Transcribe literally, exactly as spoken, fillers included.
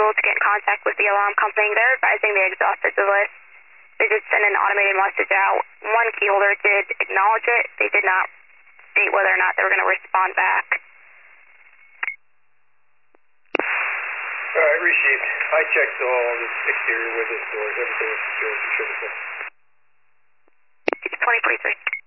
able to get in contact with the alarm company. They're advising they exhausted the list. They did send an automated message out. One key holder did acknowledge it. They did not state whether or not they were going to respond back. All right, received. I checked all the exterior windows, doors, everything was secure as it should have been. twenty twenty-three.